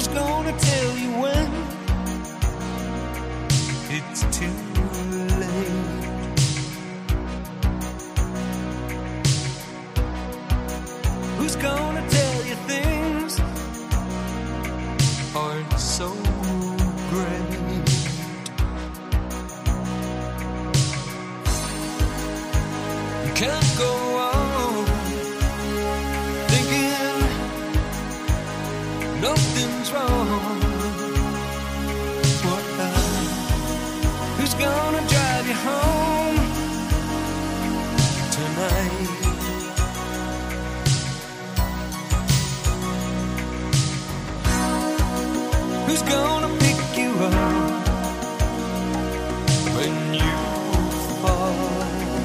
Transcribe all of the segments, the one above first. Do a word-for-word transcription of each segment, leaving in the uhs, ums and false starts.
Who's gonna tell you when it's too late? Who's gonna tell you things aren't so great? You can't go on thinking nothing's wrong. What now? Who's gonna drive you home tonight? Who's gonna pick you up when you fall?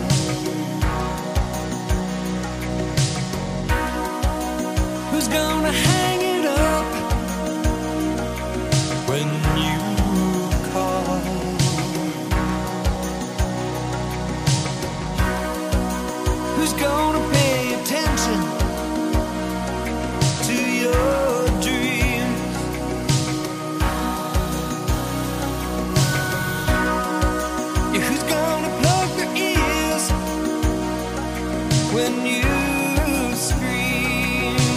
Who's gonna hang it up when you call? Who's gonna pay attention to your dreams? Yeah, who's gonna plug their ears when you scream?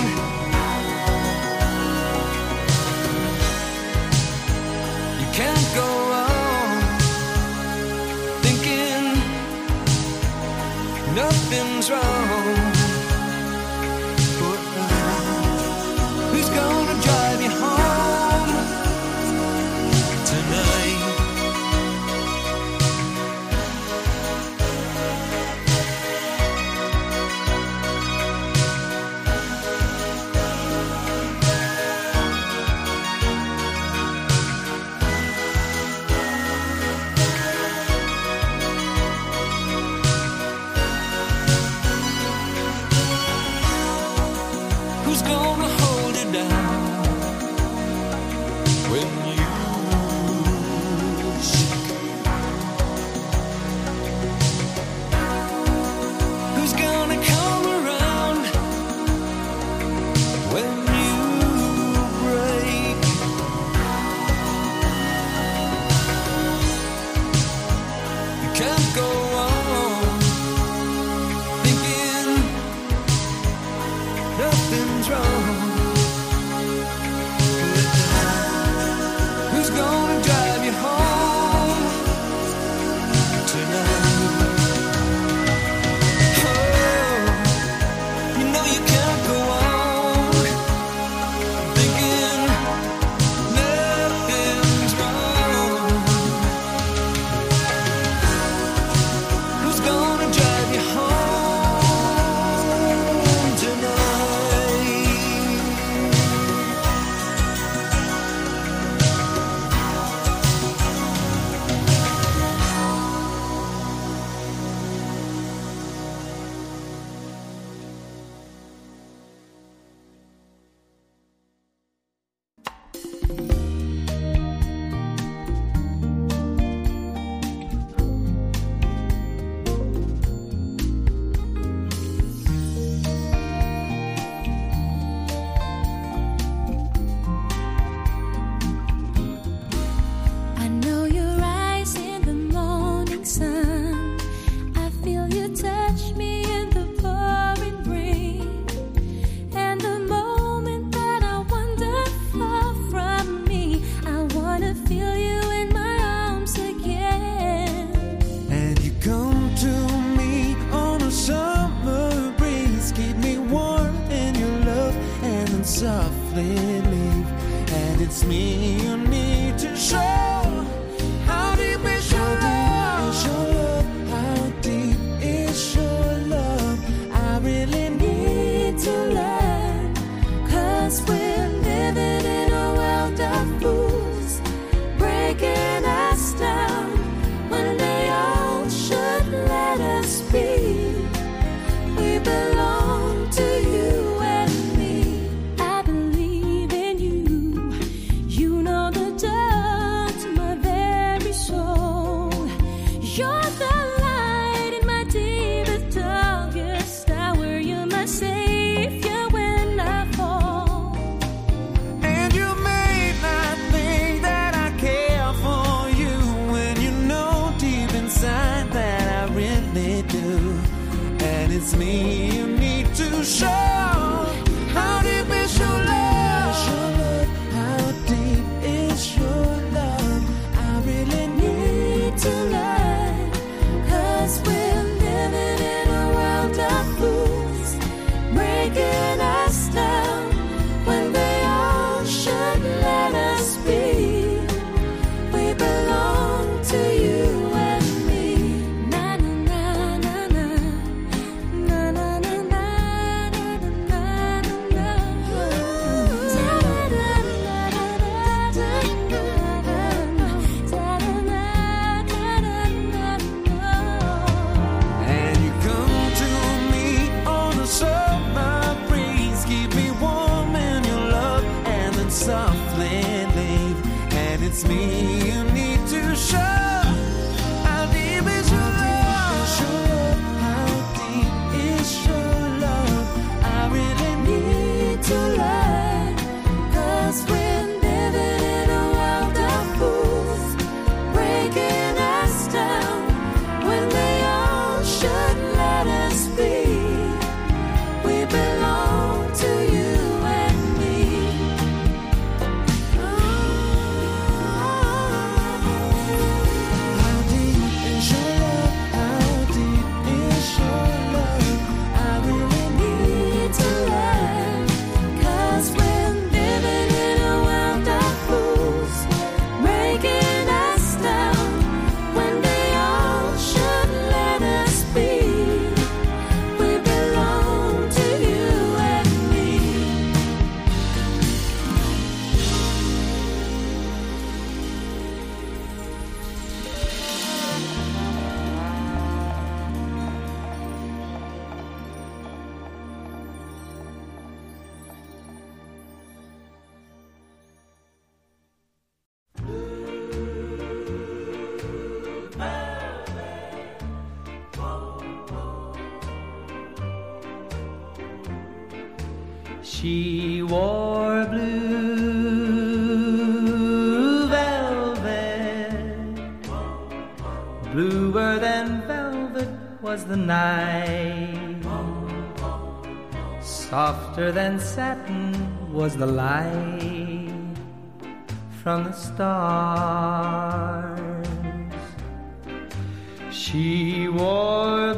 You can't go on thinking nothing's wrong. But who's gonna drive you home tonight? Who's gonna hold it down when you shake? Who's gonna come around when you break? You can't go on thinking nothing's wrong. Who's gonna drive you home tonight? Oh, you know you can't go on thinking nothing's wrong. Who's gonna drive you home tonight? I know your eyes in the morning sun. I feel you touch me in the pouring rain. And the moment that I wander far from me, I wanna feel you in my arms again. And you come to me on a summer breeze, keep me warm in your love, and then softly leave. And it's me you need to show. How deep is your love? How deep is your love? I really need to learn, 'cause we're living in a world of fools, breaking us down when they all should let us be. We belong to you and me. I believe in you. You know the door to my very soul. You're the light in my deepest, darkest hour. You're my savior when I fall. She wore blue velvet, bluer than velvet was the night, softer than satin was the light from the stars. She wore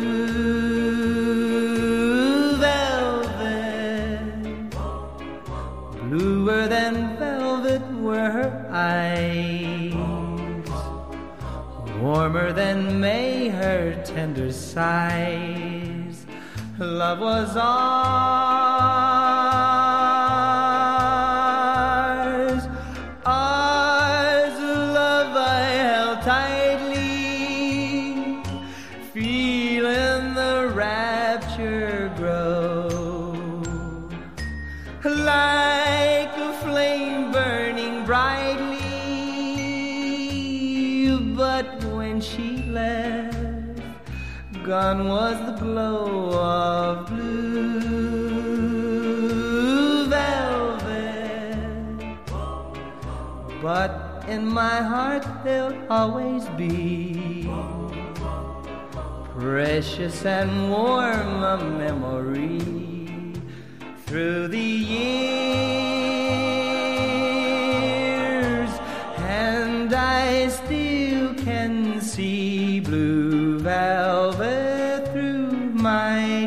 blue velvet, bluer than velvet were her eyes, warmer than May her tender sighs. Love was ours, ours, love I held tightly, feeling the rapture grow, like a flame burning brightly. But when she left, gone was the glow of blue velvet. But in my heart there'll always be precious and warm a memory through the years, and I still can see blue velvet through my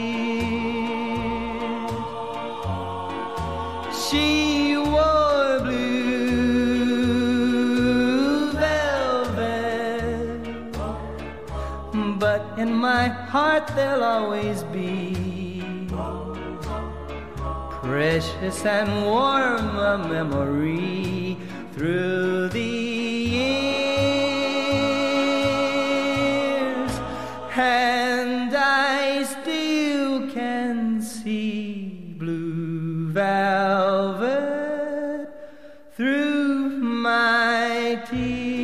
tears. She wore blue velvet, but in my heart there'll always be precious and warm a memory through the years, and I still can see blue velvet through my tears.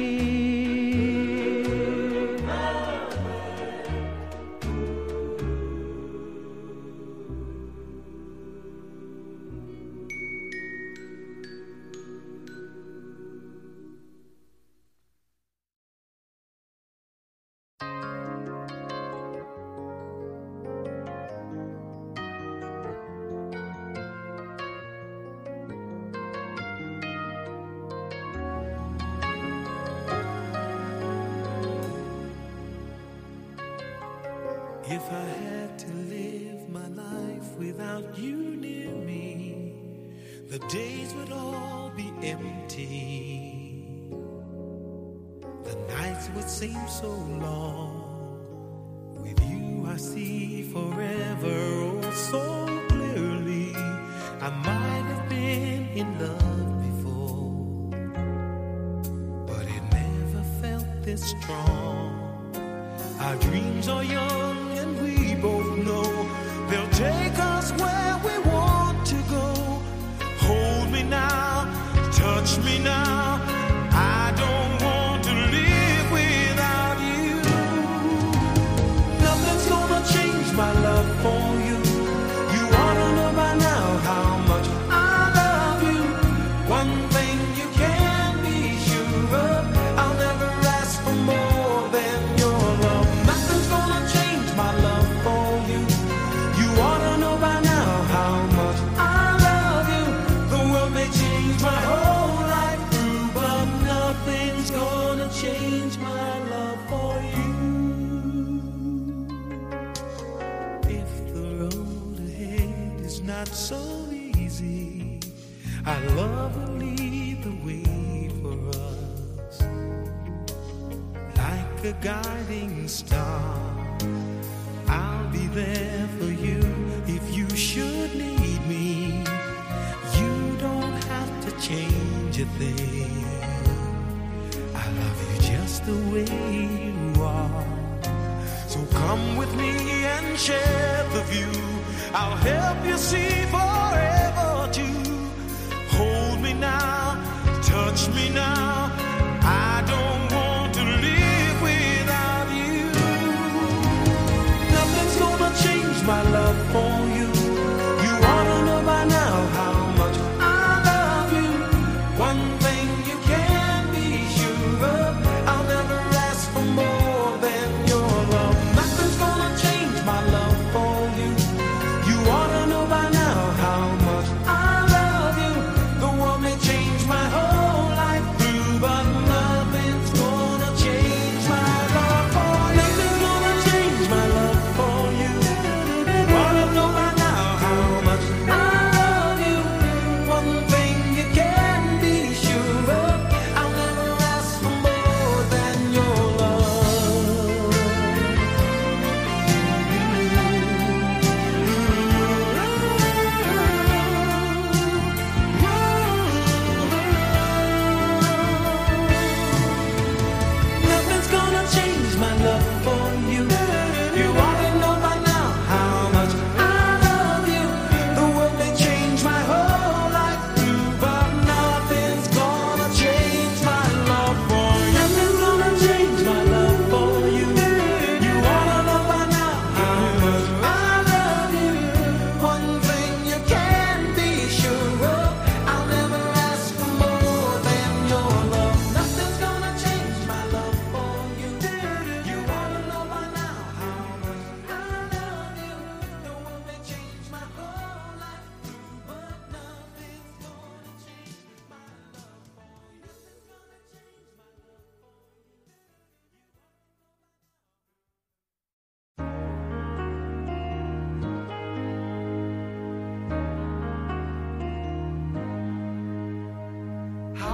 If I had to live my life without you near me, the days would all be empty. The nights would seem so long. With you I see forever oh so clearly. I might have been in love before, but it never felt this strong. Our dreams are young and we both know they'll take us where we want to go. Hold me now, touch me now, I don't want to live without you. Nothing's gonna change my love for you. You ought to know by now how much I love you. One thing you can be sure of, I'll never ask for more than your love. Nothing's gonna change my love for you. You ought to know by now how much I love you. The world may change my whole life through, but nothing's gonna change my love for you. If the road ahead is not so easy, our love will lead the way for us. Like a guiding star, I'll be there for you if you should need me. You don't have to change a thing. I love you just the way you are. So come with me and share the view. I'll help you see forever too. Hold me now, touch me now, I don't want to live without you. Nothing's gonna change my love for you. You ought to know by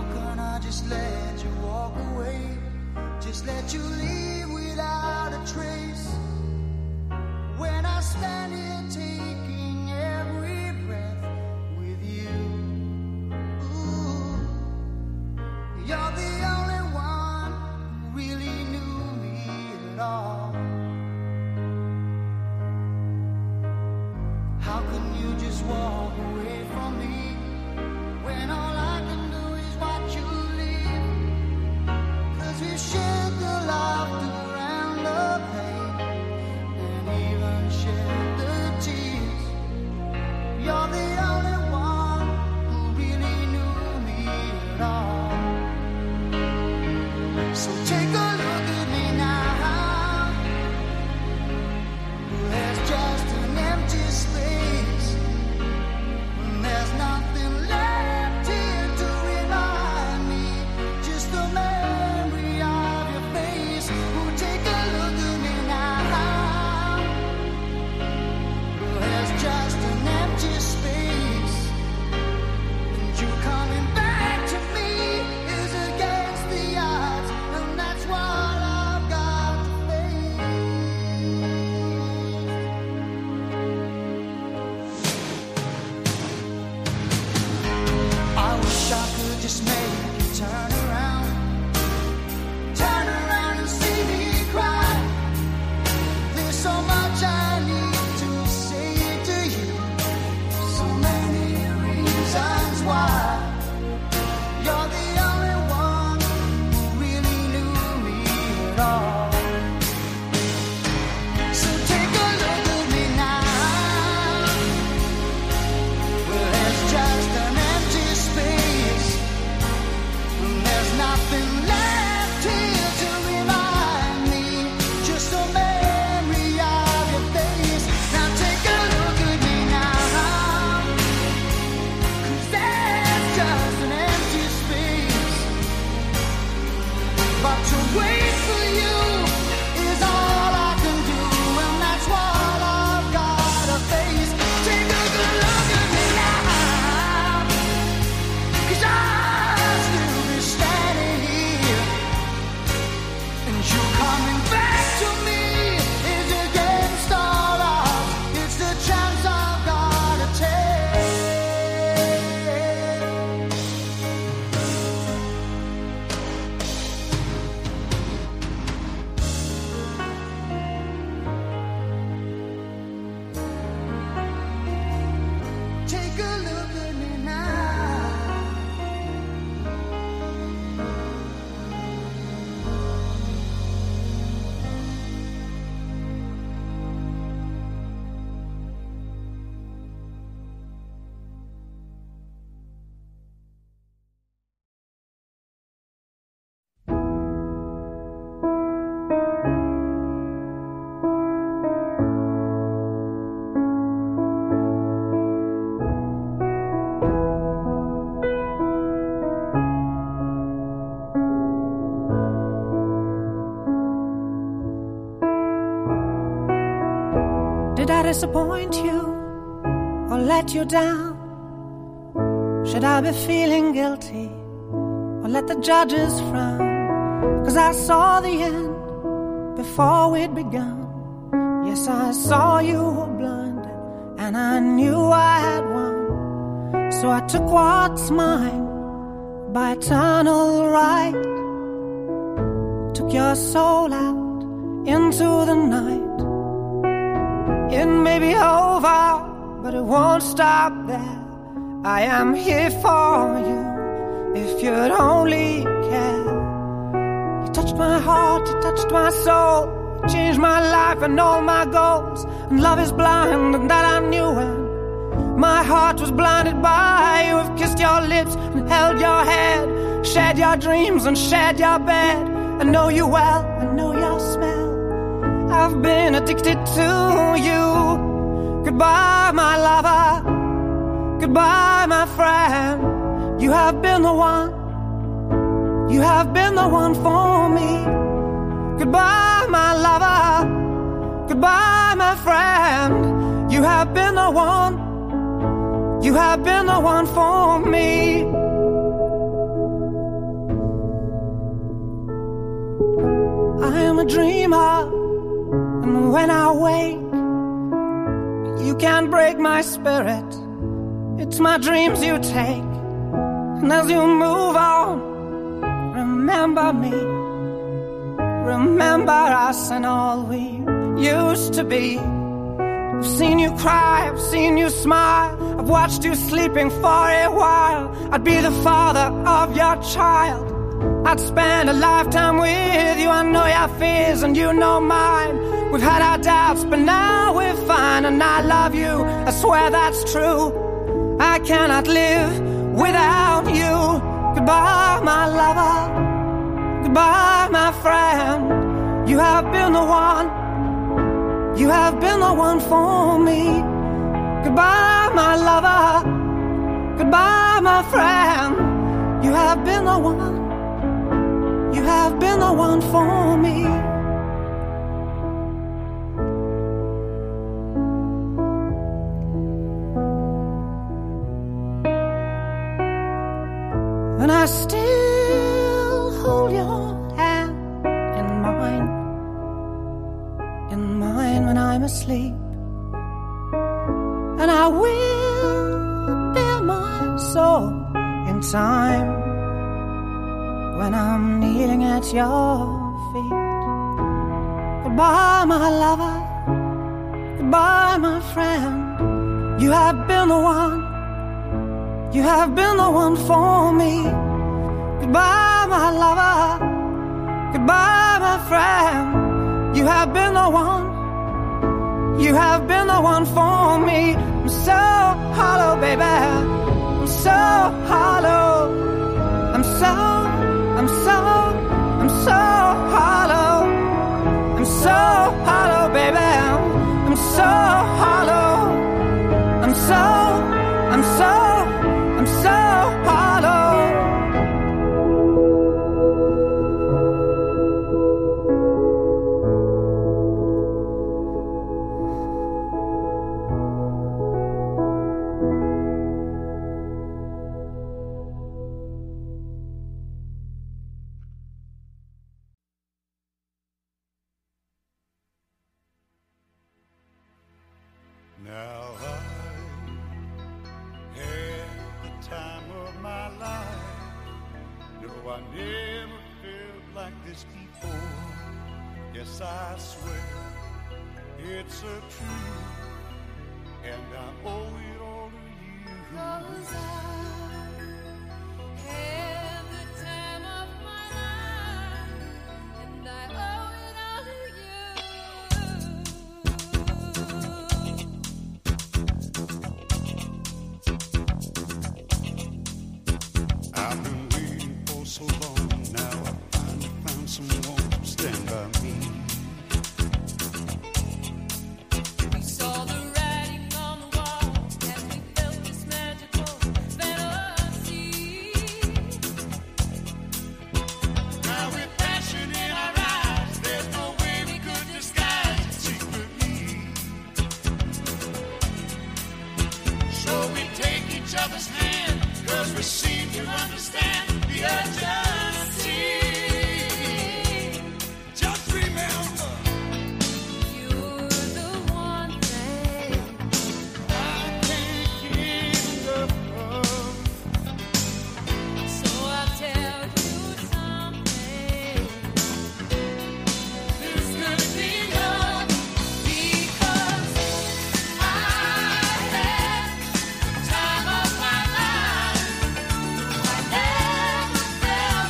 can I just let you walk away? Just let you leave without a trace. When I stand here taking every breath with you. Ooh, you're the only one who really knew me at all. How can you just walk away from me when all I can do is watch you leave? 'Cause we shared the laughter and the pain, and even shared the tears. You're the only one who really knew me at all. So take a look at me now. There's just an empty space. There's nothing left here to remind me. Just the memory of your face. Oh, take a look at me now. There's just an empty space. And you coming back to me is against the odds. And that's what I've got to face. I wish I could just make you turn around. Turn around and see me cry. There's so much I need to say to you. So many reasons why. You're the only one who really knew me at all. So take a look at me now. Well, there's just an empty space. There's nothing left here to remind me. Just a memory of your face. Now take a look at me now. 'Cause there's just an empty space. But to wait for you is all I can do. And that's what I've gotta face. Take a good look at me now. 'Cause I'll still be standing here. And you coming back to me is against all odds. It's the chance I've gotta take. Take a look at me now. Did I disappoint you or let you down? Should I be feeling guilty or let the judges frown? 'Cause I saw the end before we'd begun. Yes, I saw you were blinded and I knew I had won. So I took what's mine by eternal right. Took your soul out into the night. It may be over, but it won't stop there. I am here for you, if you'd only care. You touched my heart, you touched my soul. You changed my life and all my goals. And love is blind, and that I knew when my heart was blinded by you. I've kissed your lips and held your head, shared your dreams and shared your bed. I know you well, I know your smell. I've been addicted to you. Goodbye, my lover. Goodbye, my friend. You have been the one. You have been the one for me. Goodbye, my lover. Goodbye, my friend. You have been the one. You have been the one for me. I'm a dreamer, and when I wake, you can't break my spirit. It's my dreams you take, and as you move on, remember me. Remember us and all we used to be. I've seen you cry, I've seen you smile, I've watched you sleeping for a while. I'd be the father of your child, I'd spend a lifetime with you. I know your fears and you know mine. We've had our doubts but now we're fine. And I love you, I swear that's true. I cannot live without you. Goodbye my lover, goodbye my friend. You have been the one, you have been the one for me. Goodbye my lover, goodbye my friend. You have been the one, you have been the one for me. And I still hold your hand in mine, in mine when I'm asleep. And I will bear my soul in time when I'm kneeling at your feet. Goodbye my lover, goodbye my friend. You have been the one, you have been the one for me. Goodbye my lover, goodbye my friend. You have been the one, you have been the one for me. I'm so hollow, baby, I'm so hollow. I'm so, I'm so, I'm so hollow. I'm so hollow, baby, I'm so hollow. I'm so, I'm so, I'm so hollow. Now I had the time of my life. No, I never felt like this before. Yes, I swear it's a truth, and I owe it all to you. 'Cause I had the time of my life, and I owe it all to you. I've been waiting for so long. Now I finally found someone to stand by me. We saw the writing on the wall, and we felt this magical fantasy. Now with passion in our eyes, there's no way we could disguise it secretly. So we take each other's hand, 'cause we seem to understand the urgency. Just remember, You're the one thing I can't get enough of. So I'll tell you something. This could be love, Because I had the time of my life. I never felt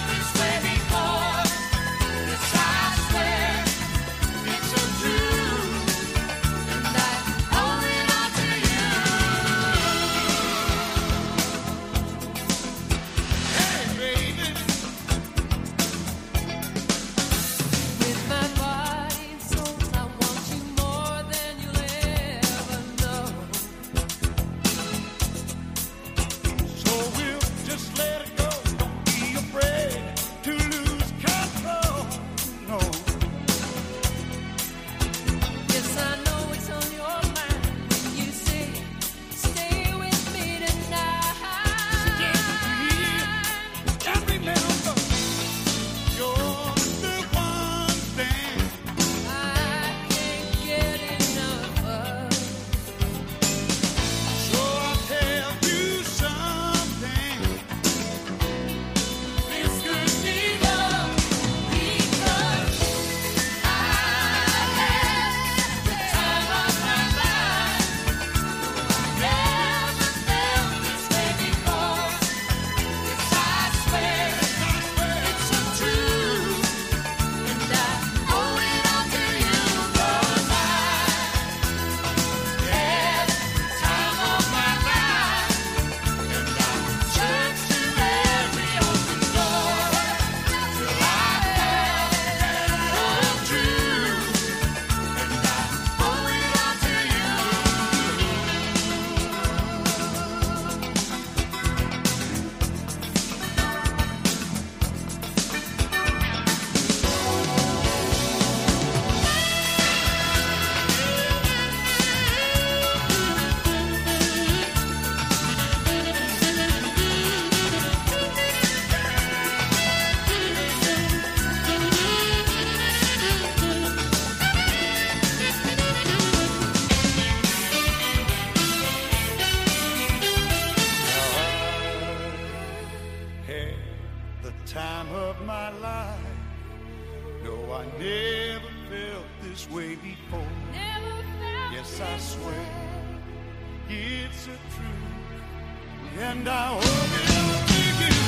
the time of my life. No, I never felt this way before. Never felt yes, I swear it's a truth, and I hope it'll take you.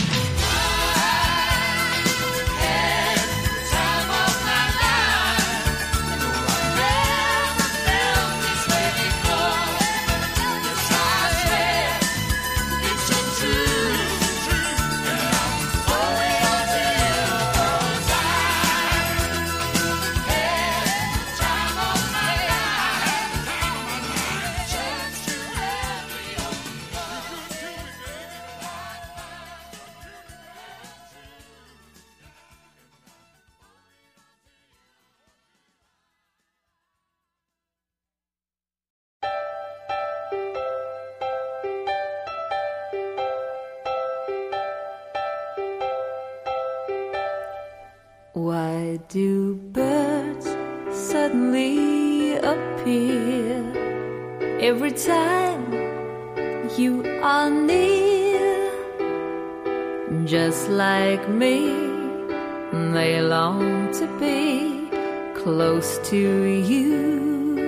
Why do birds suddenly appear every time you are near? Just like me, they long to be close to you.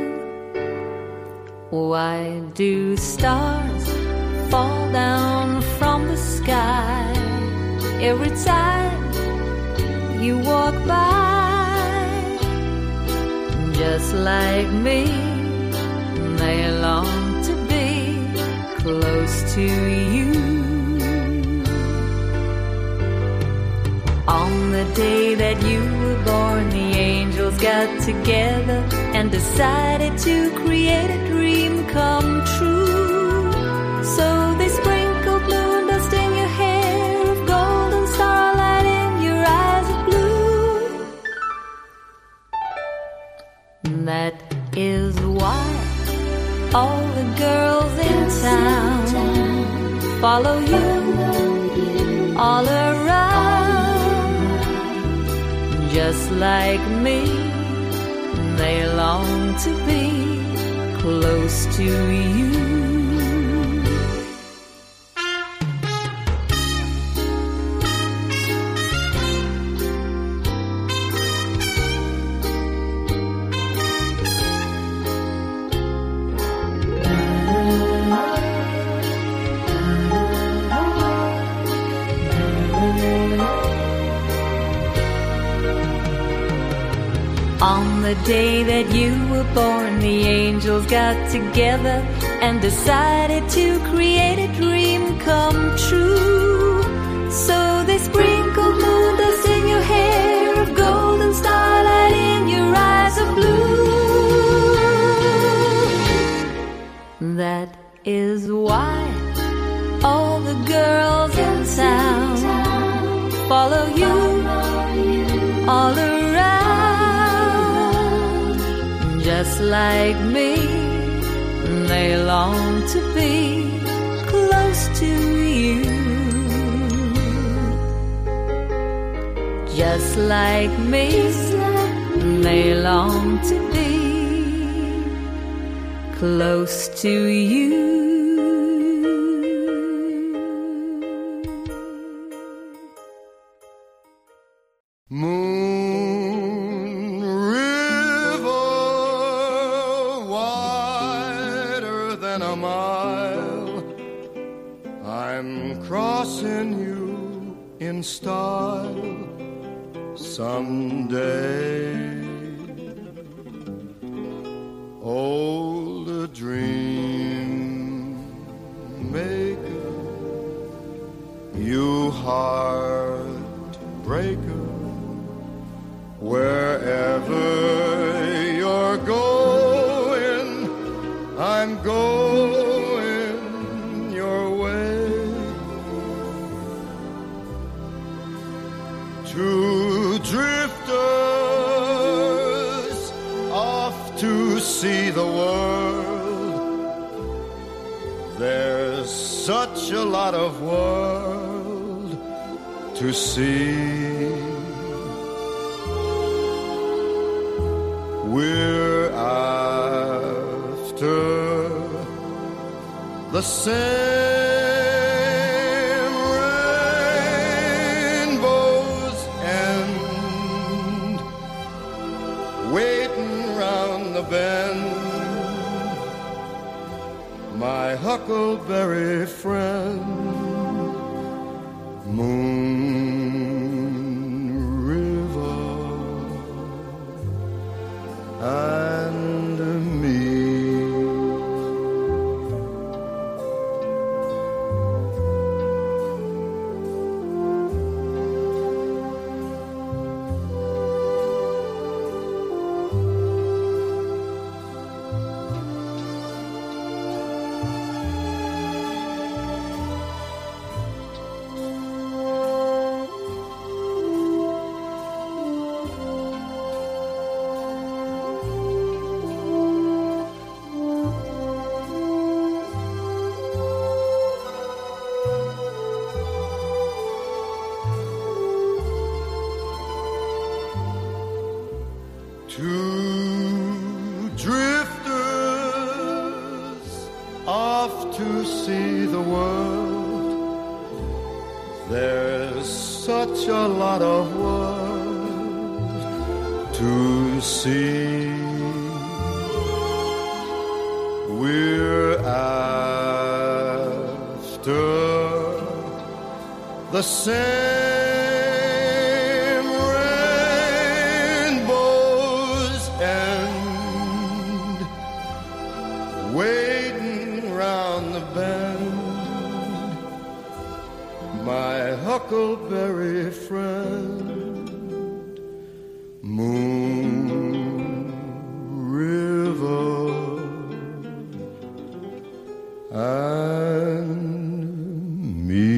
Why do stars fall down from the sky every time you walk by? Just like me, they long to be close to you. On the day that you were born, the angels got together and decided to create a dream come true. So they sprinkled moon dust in your hair, of golden starlight in your eyes of blue. That is why all the girls in town follow you all around. Just like me, they long to be close to you. On the day that you were born, the angels got together and decided to create a dream come true. So they sprinkled moon dust in your hair, of golden starlight in your eyes of blue. That is why all the girls in town follow you all around. Just like me, they long to be close to you. Just like me, they long to be close to you. Moon River, wider than a mile, I'm crossing you in style someday. Old dream maker, you heartbreaker, wherever you're going, I'm going your way. Two drifters off to see the world. There's such a lot of world to see. We're after the same huckleberry friend, Moon River, and me. Two drifters off to see the world. There's such a lot of world to see. We're after the same huckleberry friend, Moon River, and me.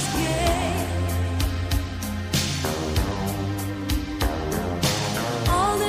On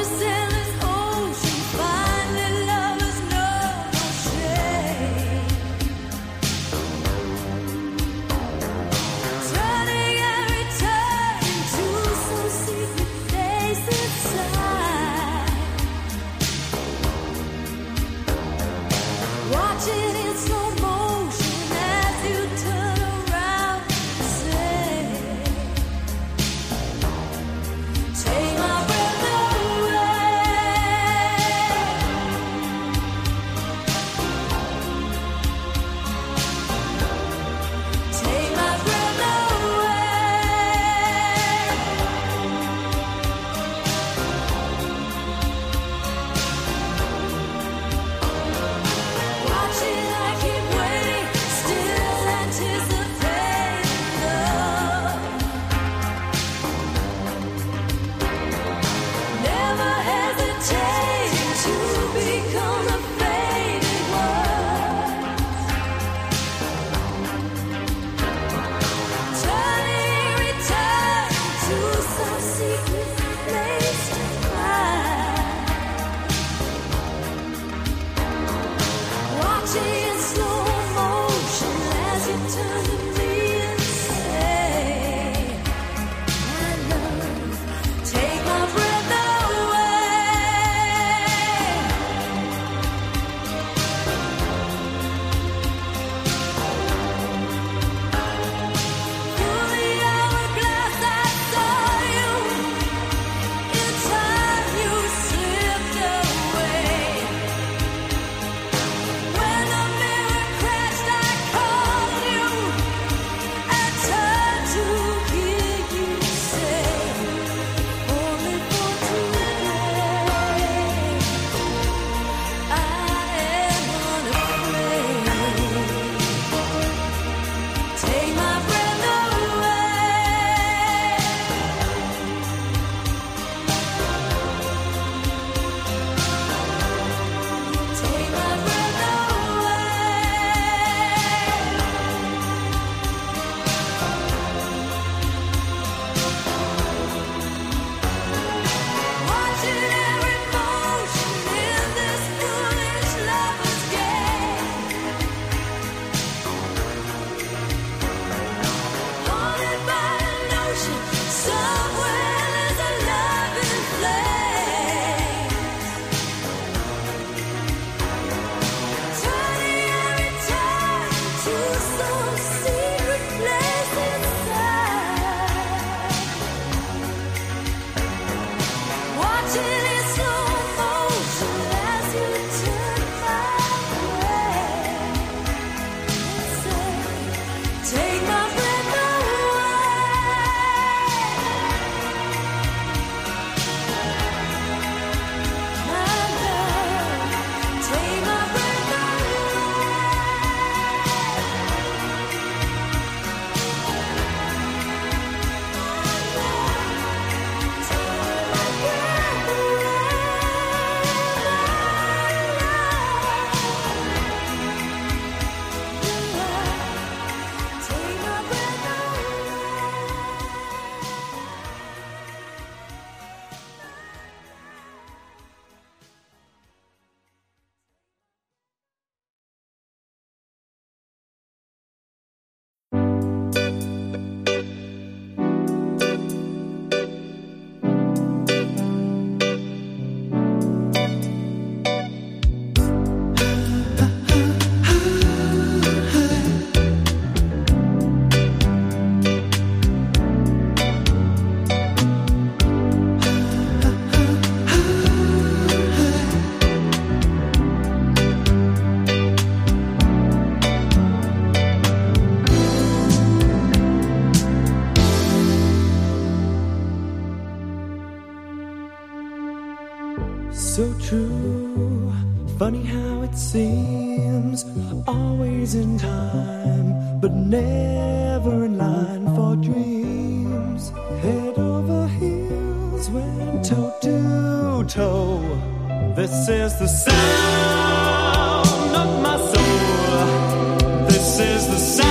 So true, funny how it seems, always in time, but never in line for dreams. Head over heels, went toe to toe. This is the sound of my soul. This is the sound.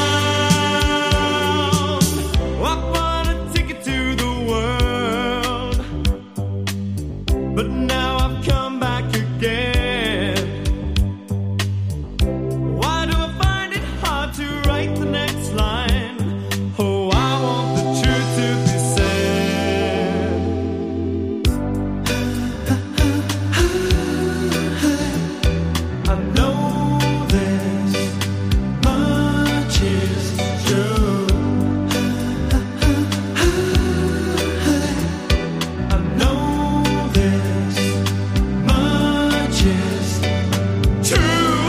I bought a ticket to the world, but now I've come back again. Why do I find it hard to write the next line? Oh, I want the truth to be said. I know this much is true. I know this much is true.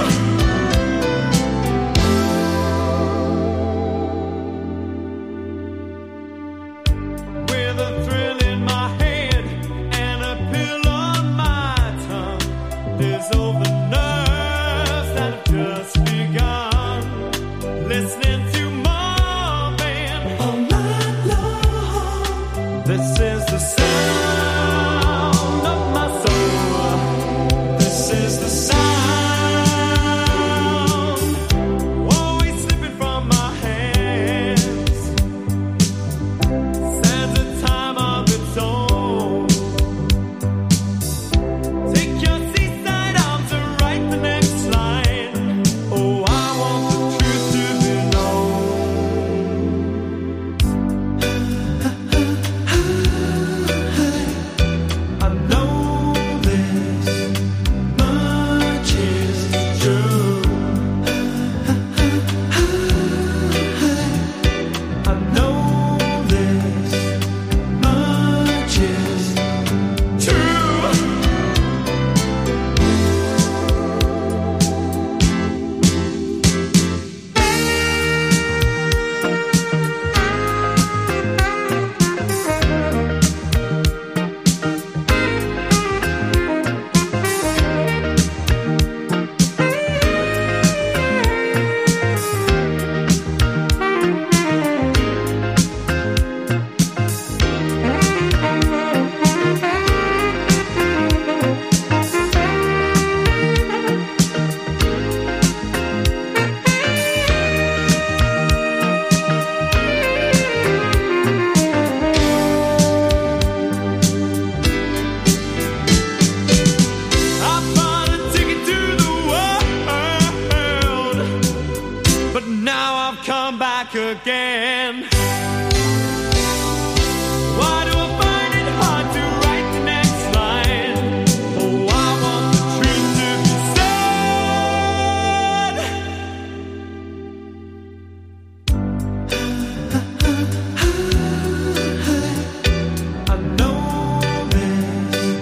With a thrill in my head and a pill on my tongue, there's all the nerves that have just begun. Listening to Marvin all night long. This is the sound of my soul. This is the sound, always slipping from my hands. Stands a time of its own. Take your seaside arms and write the next line. Oh, I want the truth to be known. I know this much is true. I know this much is true. I bought a ticket to the world, but now I've come back again. Why do I find it hard to write the next line? Oh, I want the truth to be said. I know this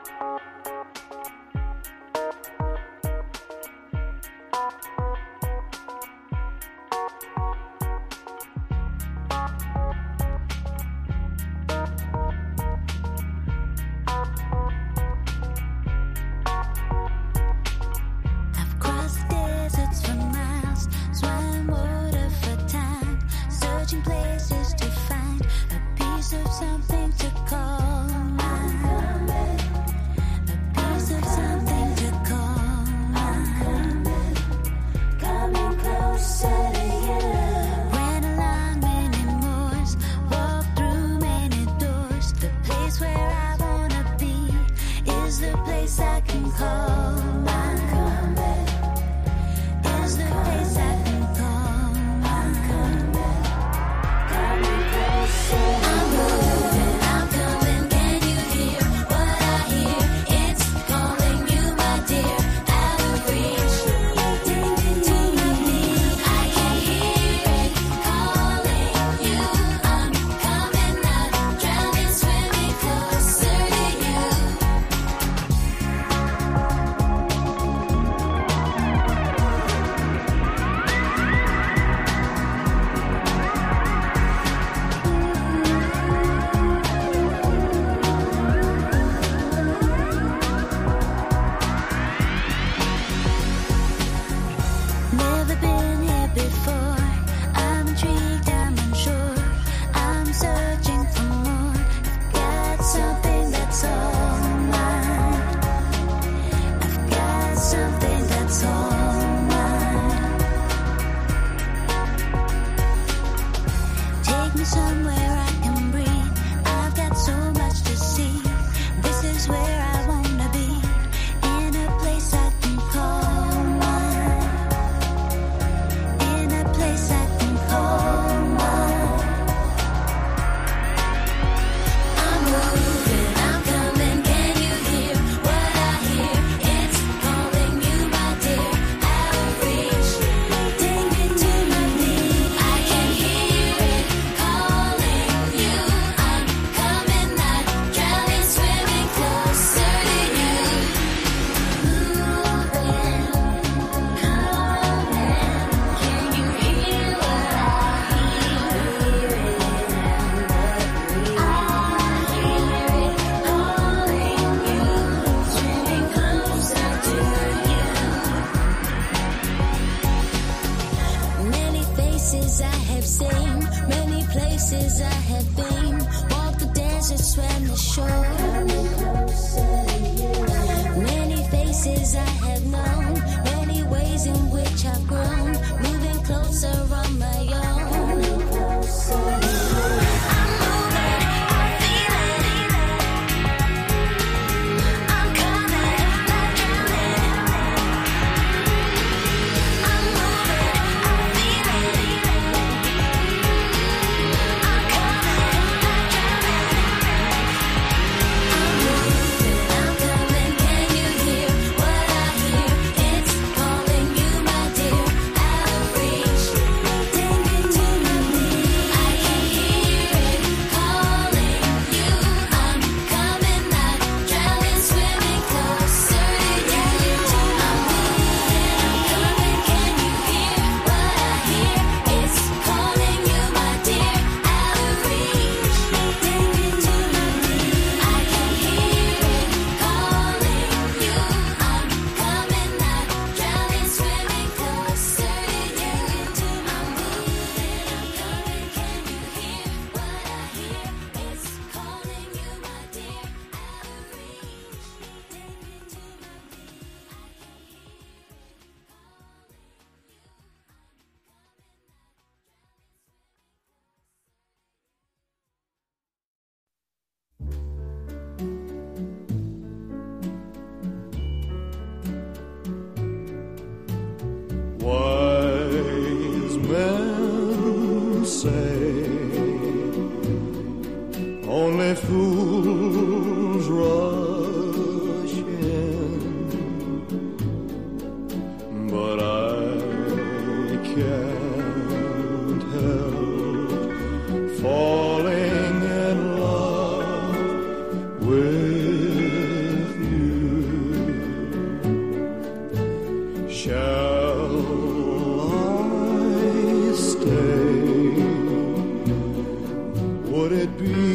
falling in love with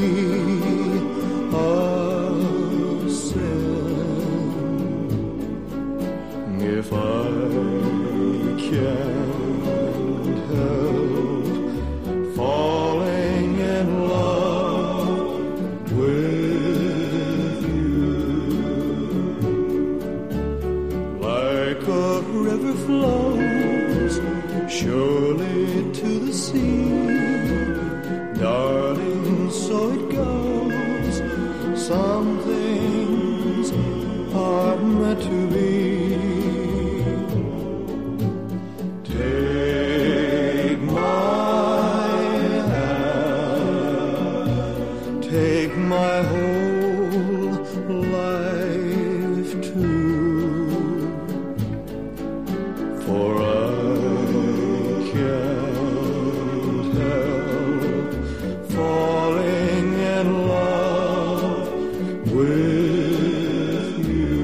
a sin. If I can't help falling in love with you, like a river flows surely to the sea, darling, so it goes. Some things are meant to be. Take my hand, take my whole life too, for I can't help falling in love with you.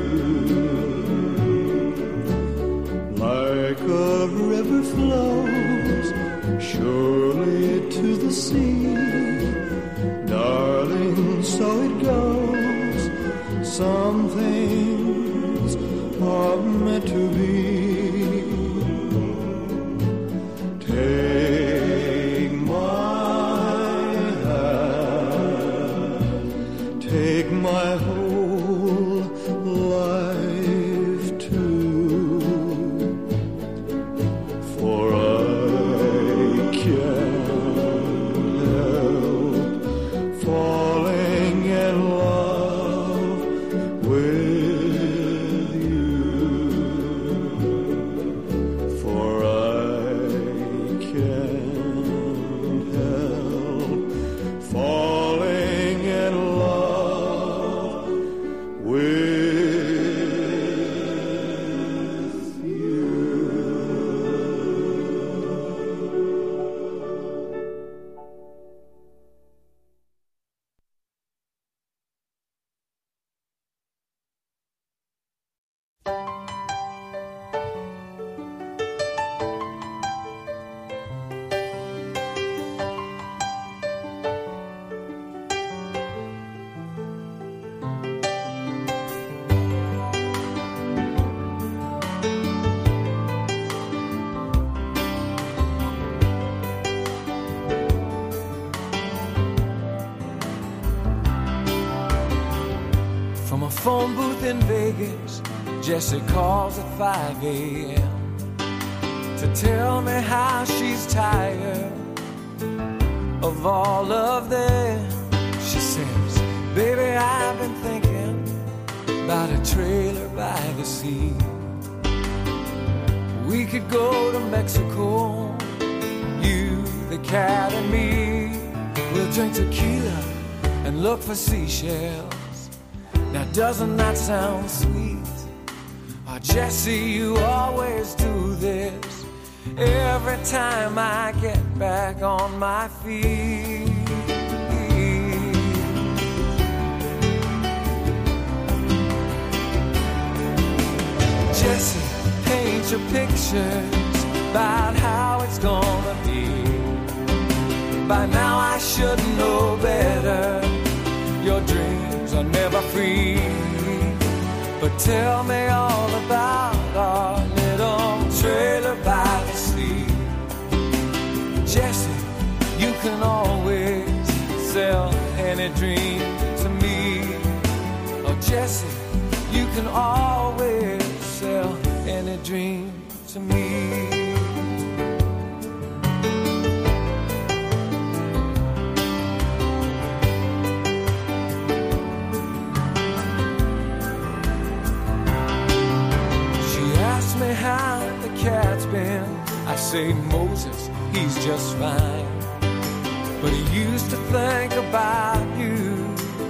Like a river flows surely to the sea, darling, so it goes. Some things are meant to be. Take my hand, take my whole life too, for I can't help falling in love with you, for I can't help falling in love with you. From a phone booth in Vegas, Jessie calls at five a.m. to tell me how she's tired of all of them. She says, baby, I've been thinking about a trailer by the sea. We could go to Mexico, you, the cat, and me. We'll drink tequila and look for seashells. Now doesn't that sound sweet? Oh, Jessie, you always do this every time I get back on my feet. Jessie, paint your pictures about how it's gonna be. By now I should know better. Your dreams are never free. But tell me all about our little trailer by the sea. Jessie, you can always sell any dream to me. Oh, Jessie, you can always sell any dream to me. Me how the cat's been. I say, Moses, he's just fine. But he used to think about you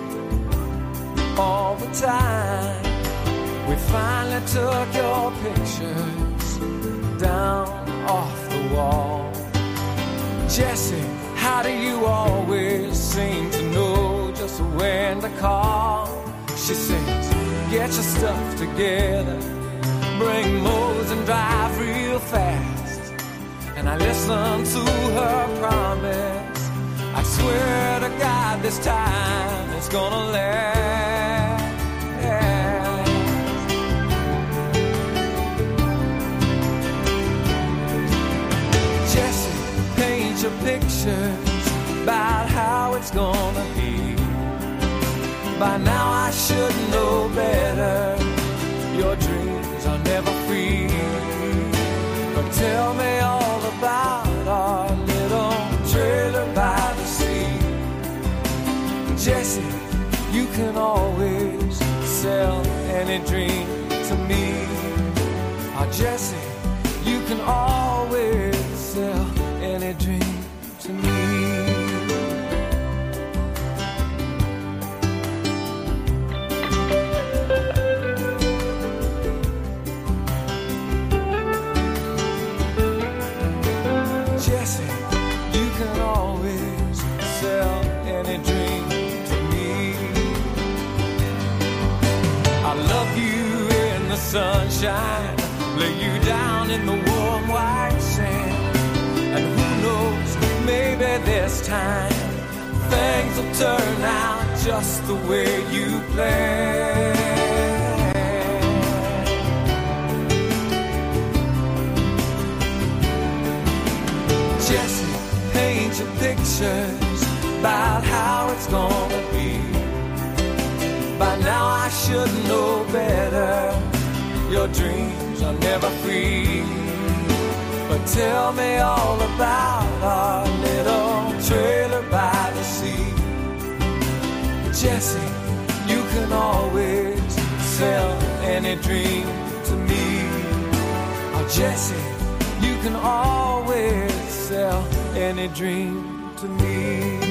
all the time. We finally took your pictures down off the wall. Jessie, how do you always seem to know just when to call? She sings, get your stuff together, bring Mose and drive real fast. And I listen to her promise. I swear to God this time it's gonna last. Jesse, paint your pictures about how it's gonna be. By now I should know better. Your dreams are never free. But tell me all about our little trailer by the sea. Jesse, you can always sell any dream to me. Oh, Jesse, you can always sell any dream to me. Jesse, you can always sell any dream to me. I love you in the sunshine, lay you down in the warm white sand. And who knows, maybe this time things will turn out just the way you planned. Jesse, paint your pictures about how it's gonna be. By now I should know better. Your dreams are never free. But tell me all about our little trailer by the sea. Jesse, you can always sell any dream to me. Oh, Jesse, you can always sell any dream to me.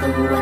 away.